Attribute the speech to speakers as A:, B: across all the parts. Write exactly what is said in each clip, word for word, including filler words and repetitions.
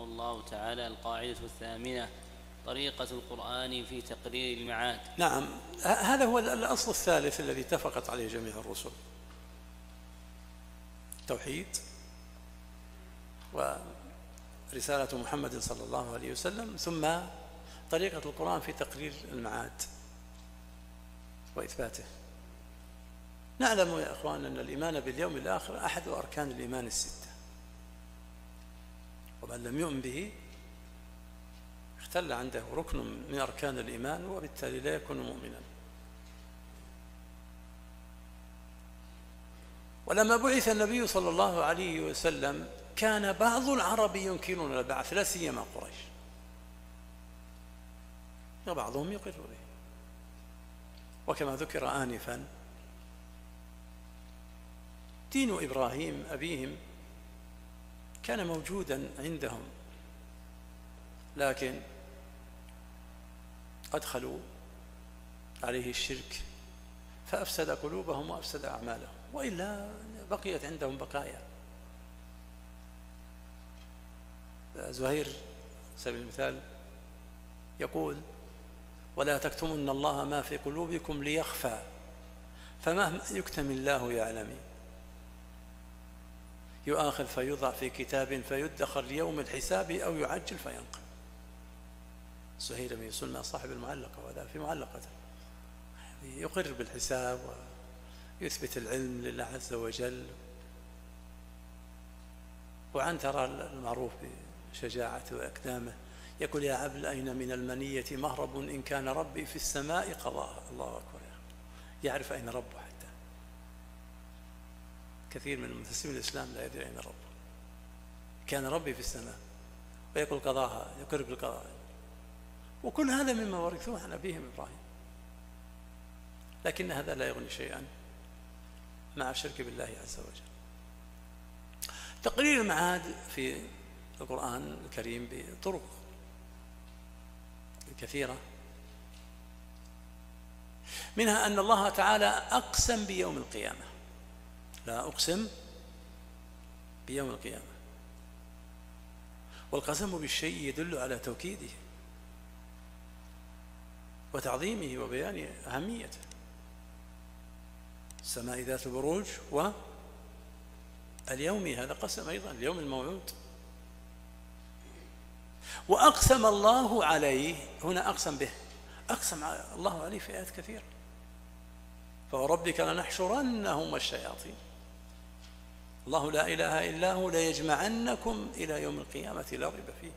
A: الله تعالى القاعدة الثامنة: طريقة القرآن في تقرير المعاد.
B: نعم، هذا هو الأصل الثالث الذي اتفقت عليه جميع الرسل: التوحيد ورسالة محمد صلى الله عليه وسلم، ثم طريقة القرآن في تقرير المعاد وإثباته. نعلم يا أخوان أن الإيمان باليوم الآخر أحد أركان الإيمان الستة، ومن لم يؤمن به اختل عنده ركن من أركان الإيمان، وبالتالي لا يكون مؤمنا. ولما بعث النبي صلى الله عليه وسلم كان بعض العرب ينكرون البعث، لا سيما قريش، وبعضهم يقر به. وكما ذكر آنفا، دين إبراهيم أبيهم كان موجودا عندهم، لكن أدخلوا عليه الشرك فأفسد قلوبهم وأفسد أعمالهم، وإلا بقيت عندهم بقايا. زهير سبيل المثال يقول: ولا تكتمن الله ما في قلوبكم ليخفى، فمهما يكتم الله يعلم، يؤاخذ فيوضع في كتاب فيدخر ليوم الحساب أو يعجل فينقل. زهير بن سلمى صاحب المعلقة، وهذا في معلقته يقر بالحساب ويثبت العلم لله عز وجل. وعنتر المعروف بشجاعته وإقدامه يقول: يا عبد أين من المنية مهرب، إن كان ربي في السماء قضاء. الله أكبر، يعرف أين ربه. حتى كثير من منتسبين الإسلام لا يدري أين ربه. كان ربي في السماء، ويقول قضاها، يقر بالقضاء. وكل هذا مما ورثوه عن أبيهم إبراهيم، لكن هذا لا يغني شيئا مع الشرك بالله عز وجل. تقرير المعاد في القرآن الكريم بطرق كثيرة، منها أن الله تعالى أقسم بيوم القيامة: لا أقسم بيوم القيامة. والقسم بالشيء يدل على توكيده وتعظيمه وبيان أهميته. السماء ذات البروج واليوم، هذا قسم أيضا، اليوم الموعود. وأقسم الله عليه، هنا أقسم به، أقسم الله عليه في آيات كثيرة: فوربك لنحشرنهم والشياطين، الله لا إله إلا هو ليجمعنكم إلى يوم القيامة لا ريب فيه.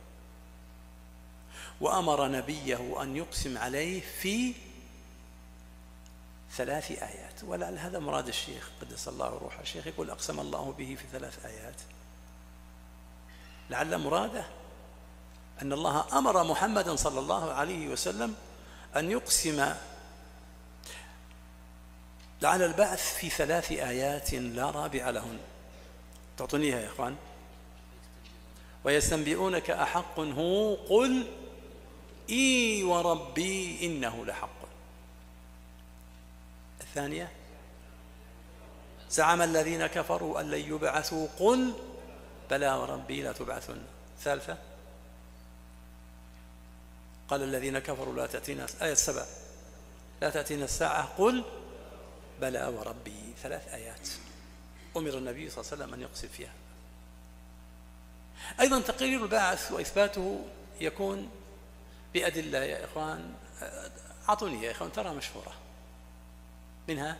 B: وأمر نبيه أن يقسم عليه في ثلاث آيات، ولعل هذا مراد الشيخ قدس الله روحه. الشيخ يقول: أقسم الله به في ثلاث آيات، لعل مراده أن الله أمر محمدا صلى الله عليه وسلم أن يقسم على البعث في ثلاث آيات لا رابع لهن. تعطونيها يا إخوان. ويستنبئونك أحق هو، قل إي وربي إنه لحق. الثانية: زعم الذين كفروا أن لن يبعثوا، قل بلى وربي لا تبعثن. الثالثة: قال الذين كفروا لا تأتينا، آية سبع، لا تأتينا الساعة، قل بلى وربي. ثلاث آيات أمر النبي صلى الله عليه وسلم أن يقسم فيها. أيضا تقرير البعث وإثباته يكون بأدلة يا إخوان. أعطوني يا إخوان، ترى مشهورة، منها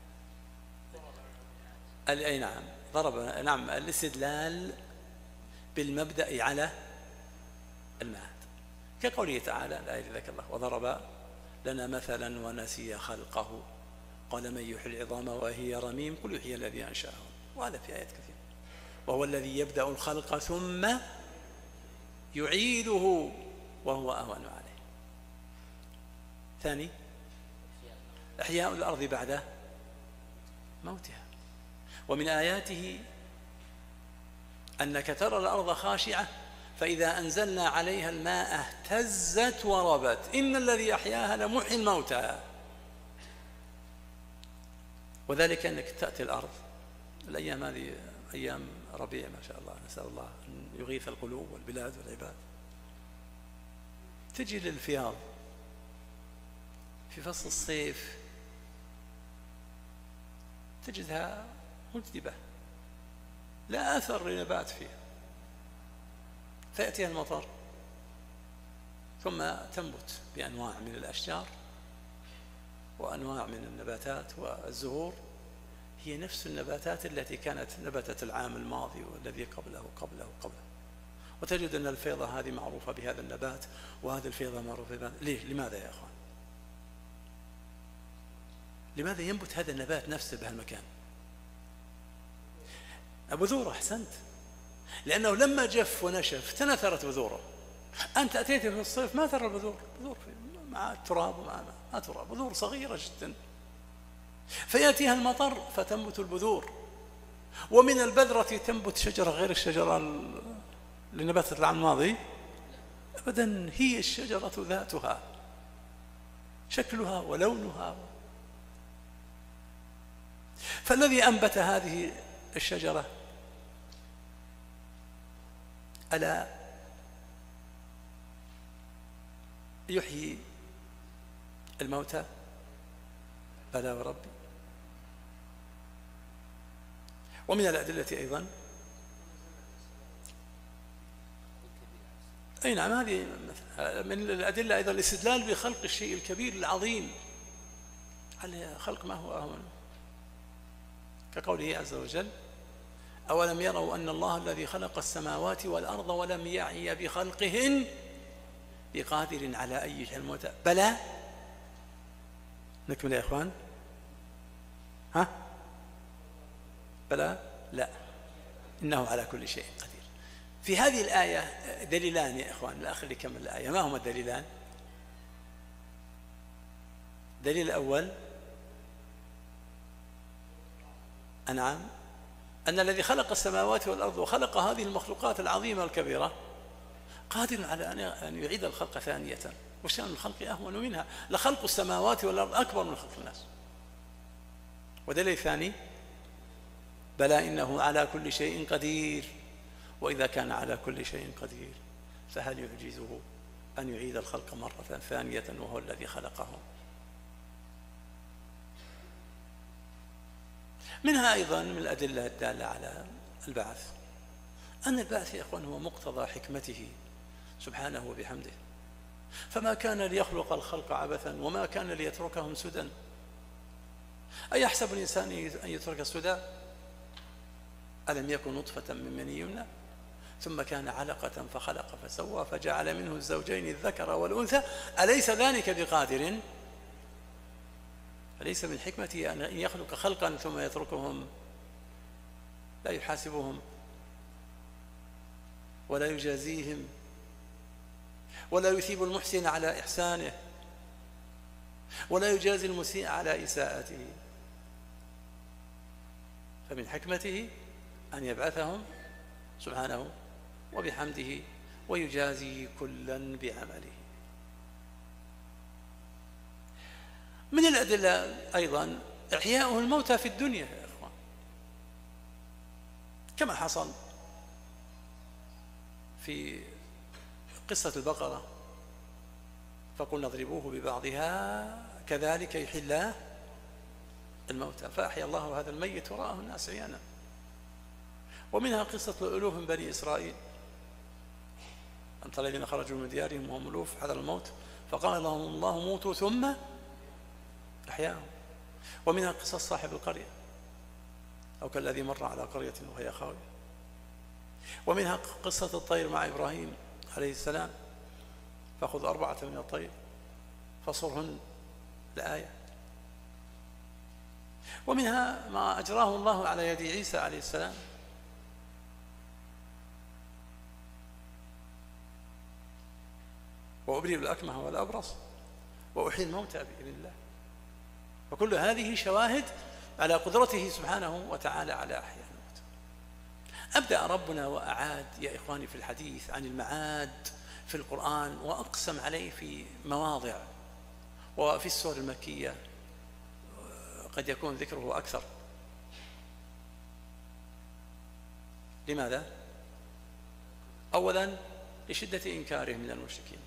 B: أي نعم ضرب نعم الاستدلال بالمبدأ على المعاد، كقوله تعالى الآية التي ذكر الله: وضرب لنا مثلا ونسي خلقه قال من يحيي العظام وهي رميم قل يحيي الذي أنشأه. وهذا في آيات كثيرة. وهو الذي يبدأ الخلق ثم يعيده وهو أهون عليه. ثاني: إحياء الأرض بعد موتها. ومن آياته أنك ترى الأرض خاشعة فإذا أنزلنا عليها الماء اهتزت وربت إن الذي أحياها لمحيي الموتى. وذلك أنك تأتي الأرض الأيام هذه أيام ربيع ما شاء الله، نسأل الله أن يغيث القلوب والبلاد والعباد. تجي للفياض في فصل الصيف تجدها مجدبة لا أثر لنبات فيها، فيأتيها المطر ثم تنبت بأنواع من الأشجار وأنواع من النباتات والزهور هي نفس النباتات التي كانت نبتت العام الماضي والذي قبله قبله قبله. وتجد أن الفيضة هذه معروفة بهذا النبات وهذه الفيضة معروفة بهذا. ليه؟ لماذا يا أخوان؟ لماذا ينبت هذا النبات نفسه بهالمكان؟ بذوره. أحسنت. لأنه لما جف ونشف تنثرت بذوره. أنت أتيت في الصيف ما ترى البذور، بذور مع التراب ومع ما ترى، بذور صغيرة جدا. فيأتيها المطر فتنبت البذور، ومن البذرة تنبت شجرة غير الشجرة اللي نبتت العام الماضي أبدا، هي الشجرة ذاتها شكلها ولونها. فالذي أنبت هذه الشجرة ألا يحيي الموتى؟ بلى وربي. ومن الأدلة أيضا أي نعم، هذه من الأدلة أيضا الاستدلال بخلق الشيء الكبير العظيم على خلق ما هو أهون، كقوله عز وجل: أولم يروا أن الله الذي خلق السماوات والأرض ولم يعي بخلقهن بقادر على أن يحيي الموتى بلى. نكمل يا إخوان. ها بلى لا، إنه على كل شيء قدير. في هذه الآية دليلان يا إخوان. الآخر اللي كمل الآية ما هما الدليلان؟ الدليل الأول أنعم أن الذي خلق السماوات والأرض وخلق هذه المخلوقات العظيمة الكبيرة قادر على أن يعيد الخلق ثانية، وشأن الخلق أهون منها، لخلق السماوات والأرض أكبر من خلق الناس. ودليل ثاني: بلى إنه على كل شيء قدير. وإذا كان على كل شيء قدير فهل يعجزه أن يعيد الخلق مرة ثانية وهو الذي خلقهم؟ منها أيضا من الأدلة الدالة على البعث أن البعث يا أخوان هو مقتضى حكمته سبحانه وبحمده، فما كان ليخلق الخلق عبثا وما كان ليتركهم سدى. أيحسب الإنسان أن يترك سدى؟ ألم يكن نطفة من مني يمنى ثم كان علقة فخلق فسوى فجعل منه الزوجين الذكر والأنثى أليس ذلك بقادر؟ أليس من حكمته أن يخلق خلقا ثم يتركهم لا يحاسبهم ولا يجازيهم ولا يثيب المحسن على إحسانه ولا يجازي المسيء على إساءته؟ فمن حكمته أن يبعثهم سبحانه وبحمده ويجازي كلا بعمله. من الأدلة أيضا إحياؤه الموتى في الدنيا يا إخوان، كما حصل في قصة البقرة: فقلنا اضربوه ببعضها كذلك يحيي الله الموتى، فأحيا الله هذا الميت ورآه الناس عيانا. ومنها قصة الألوف من بني إسرائيل: أمثال الذين خرجوا من ديارهم وهم ألوف حذر الموت فقال لهم الله موتوا ثم أحياهم. ومنها قصص صاحب القرية أو كالذي مر على قرية وهي خاوية. ومنها قصة الطير مع إبراهيم عليه السلام: فخذ أربعة من الطير فصرهن لآية. ومنها ما أجراه الله على يد عيسى عليه السلام: وأبرئ الأكمه والأبرص وأحيي الموتى بإذن الله. وكل هذه شواهد على قدرته سبحانه وتعالى على أحياء الموتى. أبدأ ربنا وأعاد يا إخواني في الحديث عن المعاد في القرآن، وأقسم عليه في مواضع، وفي السور المكية قد يكون ذكره أكثر. أولا لشدة إنكارهم من المشركين.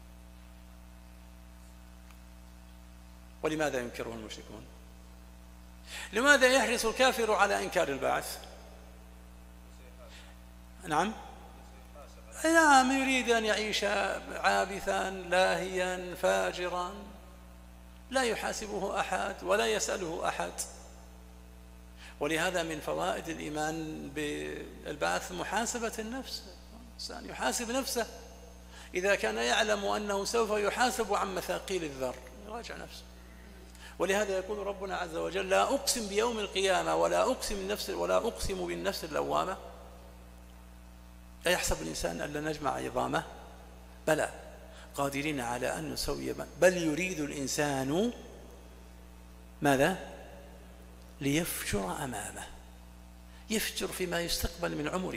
B: ولماذا ينكره المشركون؟ لماذا يحرص الكافر على إنكار البعث؟ نعم نعم يريد أن يعيش عابثا لاهيا فاجرا لا يحاسبه أحد ولا يسأله أحد. ولهذا من فوائد الإيمان بالبعث محاسبة النفس. الإنسان يحاسب نفسه إذا كان يعلم أنه سوف يحاسب عن مثاقيل الذر يراجع نفسه. ولهذا يقول ربنا عز وجل: لا أقسم بيوم القيامة ولا أقسم النفس ولا أقسم بالنفس اللوامة. أيحسب الإنسان أن لا نجمع عظامه؟ بلى قادرين على أن نسوي، بل يريد الإنسان ماذا؟ ليفجر أمامه، يفجر فيما يستقبل من عمره،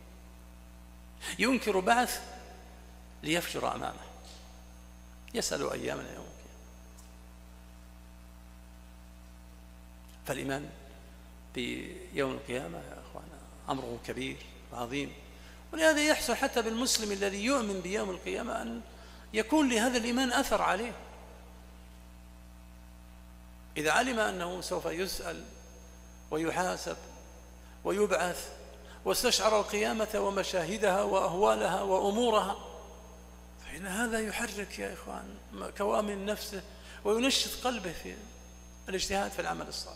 B: ينكر بعث ليفجر أمامه، يسأل أيامنا يوم القيامة. فالإيمان بيوم القيامة يا أخوانا أمره كبير وعظيم. ولهذا يحصل حتى بالمسلم الذي يؤمن بيوم القيامة أن يكون لهذا الإيمان أثر عليه. إذا علم أنه سوف يسأل ويحاسب ويبعث واستشعر القيامة ومشاهدها وأهوالها وأمورها، فإن هذا يحرك يا إخوان كوامن نفسه وينشط قلبه في الاجتهاد في العمل الصالح.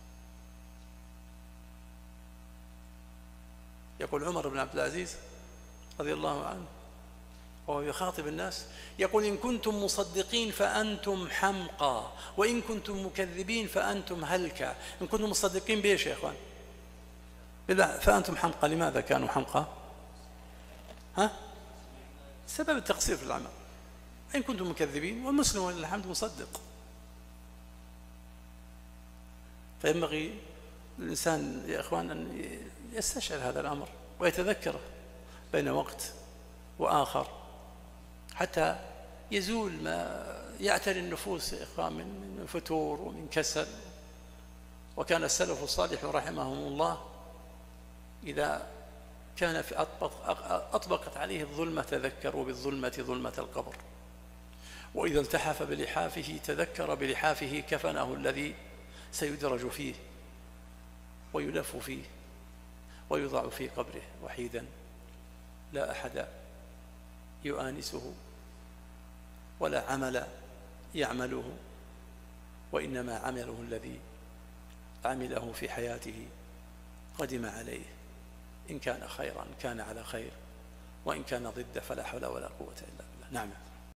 B: يقول عمر بن عبد العزيز رضي الله عنه وهو يخاطب الناس، يقول: إن كنتم مصدقين فأنتم حمقى، وإن كنتم مكذبين فأنتم هلكى. إن كنتم مصدقين بإيش يا إخوان؟ بالله فأنتم حمقى. لماذا كانوا حمقى؟ ها؟ سبب التقصير في العمل. إن كنتم مكذبين، والمسلم ولله الحمد مصدق. فينبغي للإنسان يا إخوان أن يستشعر هذا الأمر ويتذكره بين وقت وآخر حتى يزول ما يعتري النفوس يا إخوان من فتور ومن كسل. وكان السلف الصالح رحمهم الله إذا كان في أطبق أطبقت عليه الظلمة تذكروا بالظلمة ظلمة القبر، وإذا التحف بلحافه تذكر بلحافه كفنه الذي سيدرج فيه ويلف فيه ويوضع في قبره وحيدا لا أحد يؤانسه ولا عمل يعمله، وإنما عمله الذي عمله في حياته قدم عليه. إن كان خيرا كان على خير، وإن كان ضد فلا حول ولا قوة إلا بالله. نعم.